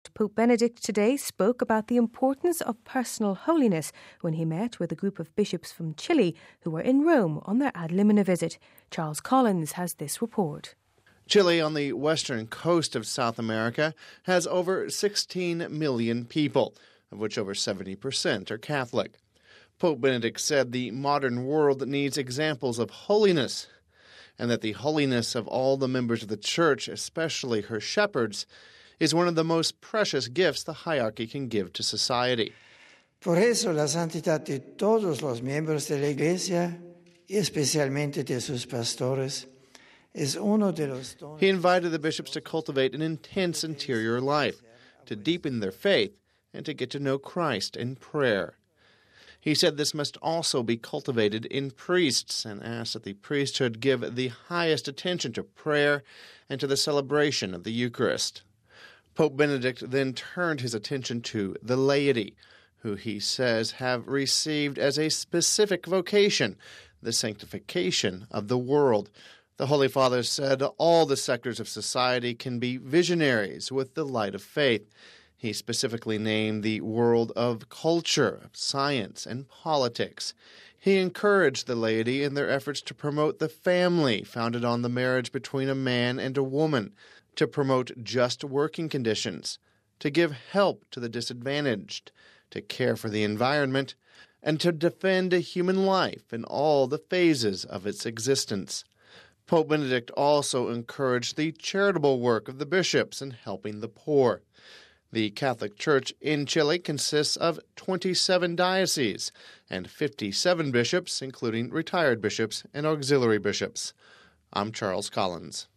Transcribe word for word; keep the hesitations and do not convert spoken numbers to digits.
But Pope Benedict today spoke about the importance of personal holiness when he met with a group of bishops from Chile who were in Rome on their Ad Limina visit. Charles Collins has this report. Chile, on the western coast of South America, has over sixteen million people, of which over seventy percent are Catholic. Pope Benedict said the modern world needs examples of holiness, and that the holiness of all the members of the Church, especially her shepherds, is one of the most precious gifts the hierarchy can give to society. Por eso la santidad de todos los miembros de la Iglesia, y especialmente de sus pastores, es uno de los dones. He invited the bishops to cultivate an intense interior life, to deepen their faith, and to get to know Christ in prayer. He said this must also be cultivated in priests, and asked that the priesthood give the highest attention to prayer and to the celebration of the Eucharist. Pope Benedict then turned his attention to the laity, who he says have received as a specific vocation the sanctification of the world. The Holy Father said all the sectors of society can be visionaries with the light of faith. He specifically named the world of culture, science, and politics. He encouraged the laity in their efforts to promote the family founded on the marriage between a man and a woman, to promote just working conditions, to give help to the disadvantaged, to care for the environment, and to defend a human life in all the phases of its existence. Pope Benedict also encouraged the charitable work of the bishops in helping the poor. The Catholic Church in Chile consists of twenty-seven dioceses and fifty-seven bishops, including retired bishops and auxiliary bishops. I'm Charles Collins.